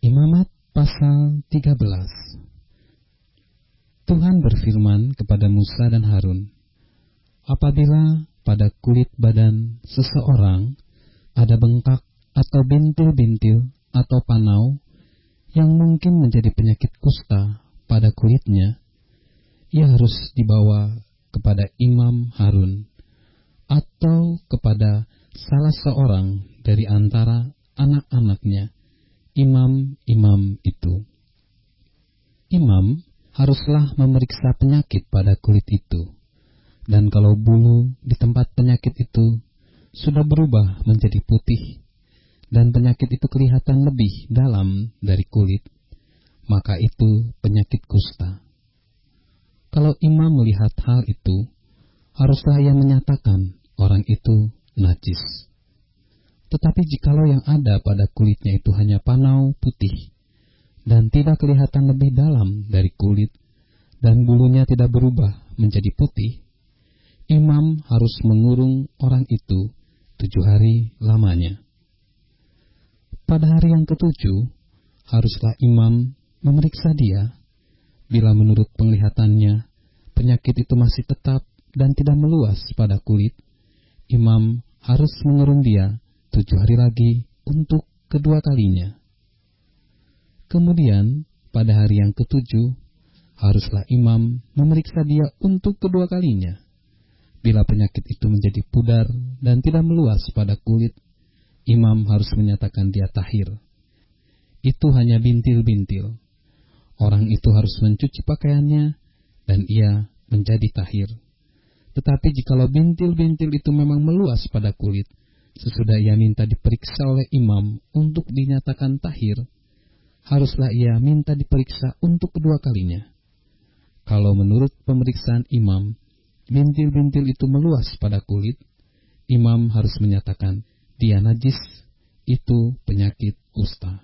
Imamat pasal 13. Tuhan berfirman kepada Musa dan Harun, apabila pada kulit badan seseorang ada bengkak atau bintil-bintil atau panau yang mungkin menjadi penyakit kusta pada kulitnya, ia harus dibawa kepada Imam Harun atau kepada salah seorang dari antara anak-anaknya, imam-imam itu. Imam haruslah memeriksa penyakit pada kulit itu, dan kalau bulu di tempat penyakit itu sudah berubah menjadi putih, dan penyakit itu kelihatan lebih dalam dari kulit, maka itu penyakit kusta. Kalau imam melihat hal itu, haruslah ia menyatakan orang itu najis. Tetapi jikalau yang ada pada kulitnya itu hanya panau putih, dan tidak kelihatan lebih dalam dari kulit, dan bulunya tidak berubah menjadi putih, imam harus mengurung orang itu 7 hari lamanya. Pada hari yang ke-7, haruslah imam memeriksa dia. Bila menurut penglihatannya, penyakit itu masih tetap dan tidak meluas pada kulit, imam harus mengurung dia 7 hari lagi untuk kedua kalinya. Kemudian, pada hari yang ke-7, haruslah imam memeriksa dia untuk kedua kalinya. Bila penyakit itu menjadi pudar dan tidak meluas pada kulit, imam harus menyatakan dia tahir. Itu hanya bintil-bintil. Orang itu harus mencuci pakaiannya, dan ia menjadi tahir. Tetapi jikalau bintil-bintil itu memang meluas pada kulit, sesudah ia minta diperiksa oleh imam untuk dinyatakan tahir, haruslah ia minta diperiksa untuk kedua kalinya. Kalau menurut pemeriksaan imam, bintil-bintil itu meluas pada kulit, imam harus menyatakan dia najis, itu penyakit kusta.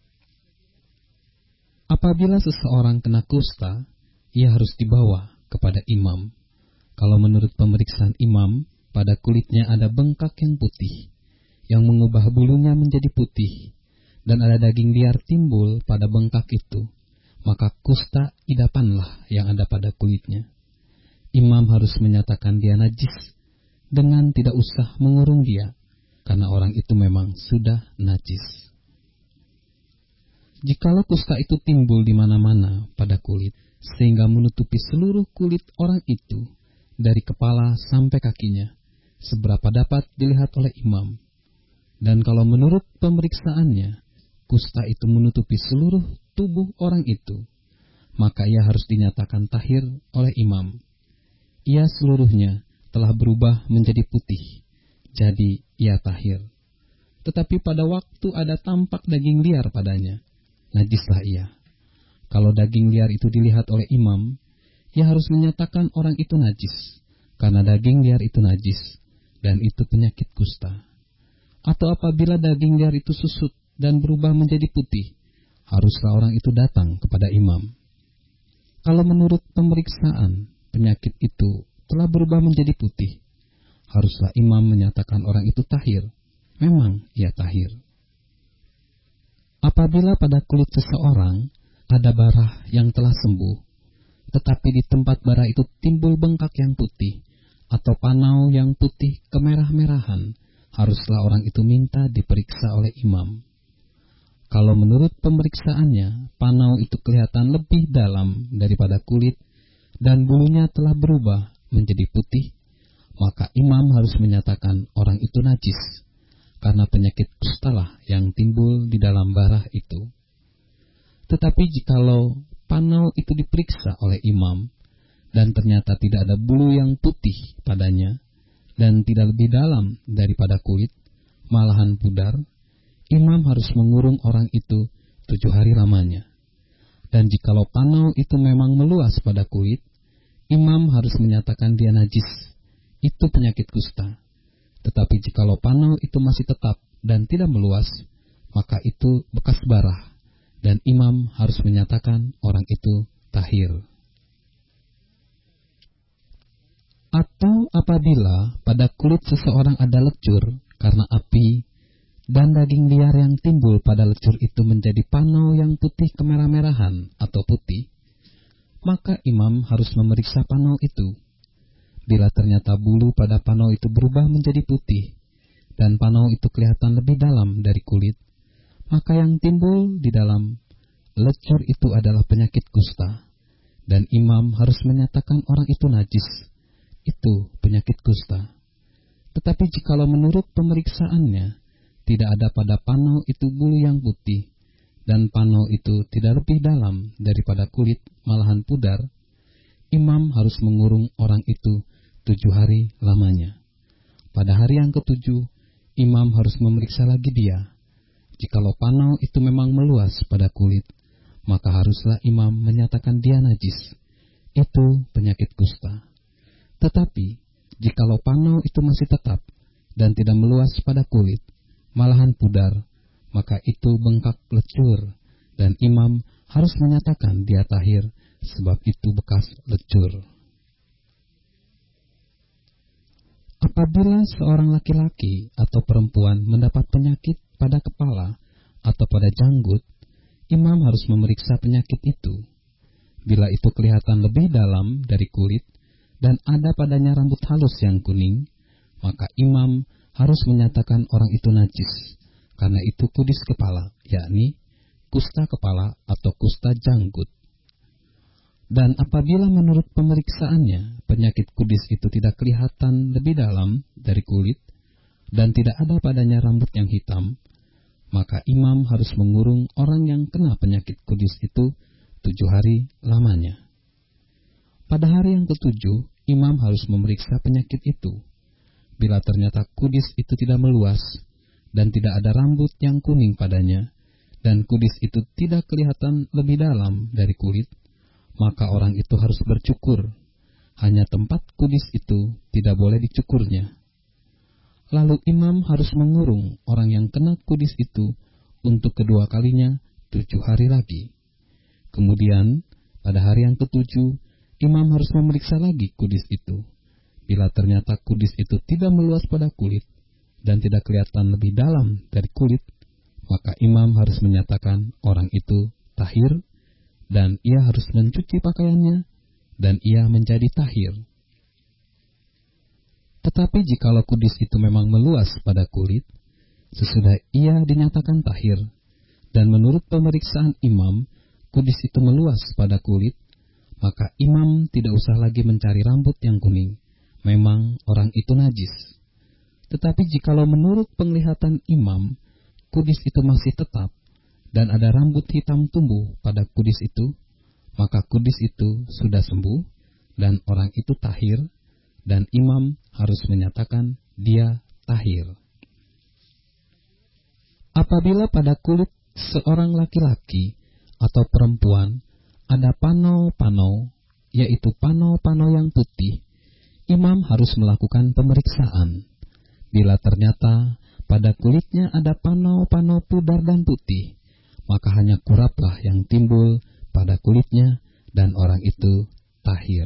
Apabila seseorang kena kusta, ia harus dibawa kepada imam. Kalau menurut pemeriksaan imam, pada kulitnya ada bengkak yang putih, yang mengubah bulunya menjadi putih, dan ada daging liar timbul pada bengkak itu, maka kusta idapanlah yang ada pada kulitnya. Imam harus menyatakan dia najis, dengan tidak usah mengurung dia, karena orang itu memang sudah najis. Jikalau kusta itu timbul di mana-mana pada kulit, sehingga menutupi seluruh kulit orang itu, dari kepala sampai kakinya, seberapa dapat dilihat oleh imam. Dan kalau menurut pemeriksaannya, kusta itu menutupi seluruh tubuh orang itu, maka ia harus dinyatakan tahir oleh imam. Ia seluruhnya telah berubah menjadi putih, jadi ia tahir. Tetapi pada waktu ada tampak daging liar padanya, najislah ia. Kalau daging liar itu dilihat oleh imam, ia harus menyatakan orang itu najis, karena daging liar itu najis, dan itu penyakit kusta. Atau apabila daging liar itu susut dan berubah menjadi putih, haruslah orang itu datang kepada imam. Kalau menurut pemeriksaan, penyakit itu telah berubah menjadi putih, haruslah imam menyatakan orang itu tahir. Memang ia tahir. Apabila pada kulit seseorang ada barah yang telah sembuh, tetapi di tempat barah itu timbul bengkak yang putih, atau panau yang putih kemerah-merahan, haruslah orang itu minta diperiksa oleh imam. Kalau menurut pemeriksaannya, panau itu kelihatan lebih dalam daripada kulit, dan bulunya telah berubah menjadi putih, maka imam harus menyatakan orang itu najis, karena penyakit kustalah yang timbul di dalam barah itu. Tetapi jikalau panau itu diperiksa oleh imam, dan ternyata tidak ada bulu yang putih padanya, dan tidak lebih dalam daripada kulit, malahan pudar, imam harus mengurung orang itu 7 hari lamanya. Dan jikalau panau itu memang meluas pada kulit, imam harus menyatakan dia najis, itu penyakit kusta. Tetapi jikalau panau itu masih tetap dan tidak meluas, maka itu bekas barah, dan imam harus menyatakan orang itu tahir. Atau apabila pada kulit seseorang ada lecur karena api, dan daging liar yang timbul pada lecur itu menjadi panau yang putih kemerah-merahan atau putih, maka imam harus memeriksa panau itu. Bila ternyata bulu pada panau itu berubah menjadi putih, dan panau itu kelihatan lebih dalam dari kulit, maka yang timbul di dalam lecur itu adalah penyakit kusta, dan imam harus menyatakan orang itu najis. Itu penyakit kusta. Tetapi jikalau menurut pemeriksaannya tidak ada pada panau itu bulu yang putih, dan panau itu tidak lebih dalam daripada kulit, malahan pudar, imam harus mengurung orang itu 7 hari lamanya. Pada hari yang ke-7, imam harus memeriksa lagi dia. Jikalau panau itu memang meluas pada kulit, maka haruslah imam menyatakan dia najis. Itu penyakit kusta. Tetapi jikalau panau itu masih tetap dan tidak meluas pada kulit, malahan pudar, maka itu bengkak lecur, dan imam harus menyatakan dia tahir, sebab itu bekas lecur. Apabila seorang laki-laki atau perempuan mendapat penyakit pada kepala atau pada janggut, imam harus memeriksa penyakit itu. Bila itu kelihatan lebih dalam dari kulit dan ada padanya rambut halus yang kuning, maka imam harus menyatakan orang itu najis, karena itu kudis kepala, yakni kusta kepala atau kusta janggut. Dan apabila menurut pemeriksaannya penyakit kudis itu tidak kelihatan lebih dalam dari kulit dan tidak ada padanya rambut yang hitam, maka imam harus mengurung orang yang kena penyakit kudis itu 7 hari lamanya. Pada hari yang ke-7, imam harus memeriksa penyakit itu. Bila ternyata kudis itu tidak meluas dan tidak ada rambut yang kuning padanya, dan kudis itu tidak kelihatan lebih dalam dari kulit, maka orang itu harus bercukur. Hanya tempat kudis itu tidak boleh dicukurnya. Lalu imam harus mengurung orang yang kena kudis itu untuk kedua kalinya 7 hari lagi. Kemudian pada hari yang ke-7, imam harus memeriksa lagi kudis itu. Bila ternyata kudis itu tidak meluas pada kulit dan tidak kelihatan lebih dalam dari kulit, maka imam harus menyatakan orang itu tahir, dan ia harus mencuci pakaiannya, dan ia menjadi tahir. Tetapi jikalau kudis itu memang meluas pada kulit, sesudah ia dinyatakan tahir, dan menurut pemeriksaan imam, kudis itu meluas pada kulit, maka imam tidak usah lagi mencari rambut yang kuning. Memang orang itu najis. Tetapi jikalau menurut penglihatan imam, kudis itu masih tetap, dan ada rambut hitam tumbuh pada kudis itu, maka kudis itu sudah sembuh, dan orang itu tahir, dan imam harus menyatakan dia tahir. Apabila pada kulit seorang laki-laki atau perempuan ada panau-panau, yaitu panau-panau yang putih, imam harus melakukan pemeriksaan. Bila ternyata pada kulitnya ada panau-panau pudar dan putih, maka hanya kuraplah yang timbul pada kulitnya, dan orang itu tahir.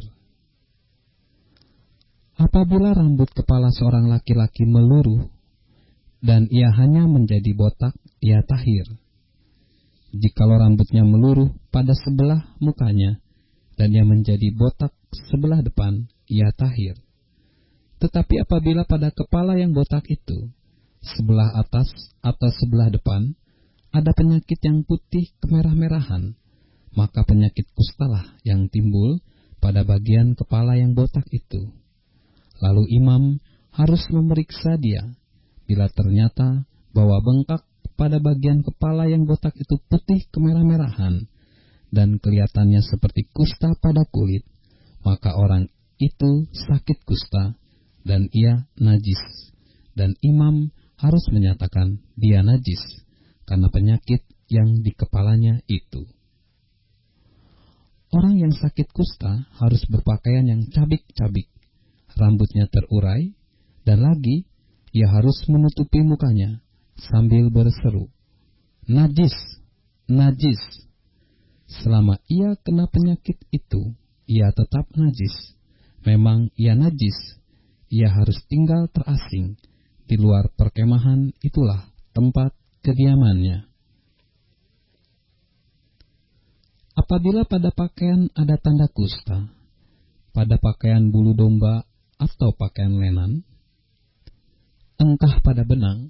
Apabila rambut kepala seorang laki-laki meluruh, dan ia hanya menjadi botak, ia tahir. Jikalau rambutnya meluruh pada sebelah mukanya, dan ia menjadi botak sebelah depan, ia tahir. Tetapi apabila pada kepala yang botak itu, sebelah atas atau sebelah depan, ada penyakit yang putih kemerah-merahan, maka penyakit kustalah yang timbul pada bagian kepala yang botak itu. Lalu imam harus memeriksa dia. Bila ternyata bahwa bengkak pada bagian kepala yang botak itu putih kemerah-merahan, dan kelihatannya seperti kusta pada kulit, maka orang itu sakit kusta, dan ia najis, dan imam harus menyatakan dia najis, karena penyakit yang di kepalanya itu. Orang yang sakit kusta harus berpakaian yang cabik-cabik, rambutnya terurai, dan lagi ia harus menutupi mukanya sambil berseru, najis, najis. Selama ia kena penyakit itu, ia tetap najis. Memang ia najis, ia harus tinggal terasing. Di luar perkemahan itulah tempat kediamannya. Apabila pada pakaian ada tanda kusta, pada pakaian bulu domba atau pakaian lenan, entah pada benang,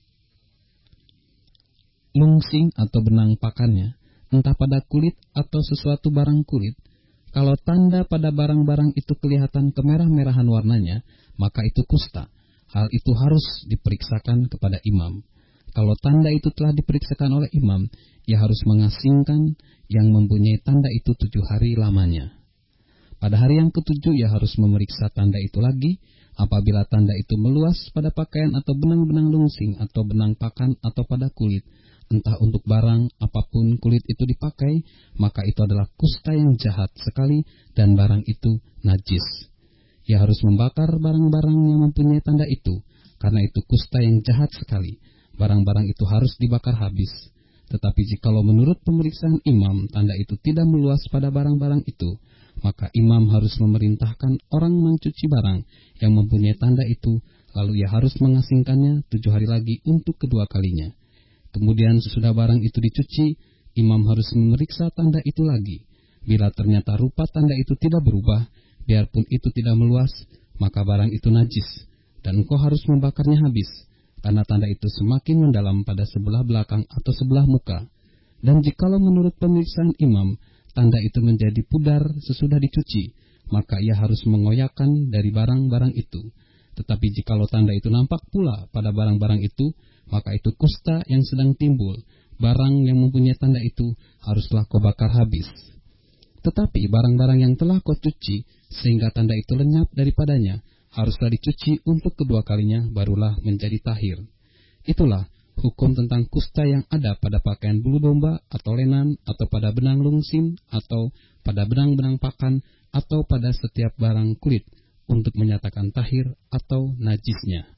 lungsing atau benang pakannya, entah pada kulit atau sesuatu barang kulit, kalau tanda pada barang-barang itu kelihatan kemerah-merahan warnanya, maka itu kusta. Hal itu harus diperiksakan kepada imam. Kalau tanda itu telah diperiksakan oleh imam, ia harus mengasingkan yang mempunyai tanda itu 7 hari lamanya. Pada hari yang ke-7 ia harus memeriksa tanda itu lagi. Apabila tanda itu meluas pada pakaian atau benang-benang lungsing atau benang pakan atau pada kulit, entah untuk barang apapun kulit itu dipakai, maka itu adalah kusta yang jahat sekali dan barang itu najis. Ia harus membakar barang-barang yang mempunyai tanda itu, karena itu kusta yang jahat sekali. Barang-barang itu harus dibakar habis. Tetapi jikalau menurut pemeriksaan imam tanda itu tidak meluas pada barang-barang itu, maka imam harus memerintahkan orang mencuci barang yang mempunyai tanda itu, lalu ia harus mengasingkannya 7 hari lagi untuk kedua kalinya. Kemudian sesudah barang itu dicuci, imam harus memeriksa tanda itu lagi. Bila ternyata rupa tanda itu tidak berubah, biarpun itu tidak meluas, maka barang itu najis, dan engkau harus membakarnya habis, karena tanda itu semakin mendalam pada sebelah belakang atau sebelah muka. Dan jikalau menurut pemeriksaan imam, tanda itu menjadi pudar sesudah dicuci, maka ia harus mengoyakkan dari barang-barang itu. Tetapi jikalau tanda itu nampak pula pada barang-barang itu, maka itu kusta yang sedang timbul. Barang yang mempunyai tanda itu haruslah kau bakar habis. Tetapi barang-barang yang telah kau cuci, sehingga tanda itu lenyap daripadanya, haruslah dicuci untuk kedua kalinya, barulah menjadi tahir. Itulah hukum tentang kusta yang ada pada pakaian bulu domba atau lenan, atau pada benang lungsing, atau pada benang-benang pakan, atau pada setiap barang kulit, untuk menyatakan tahir atau najisnya.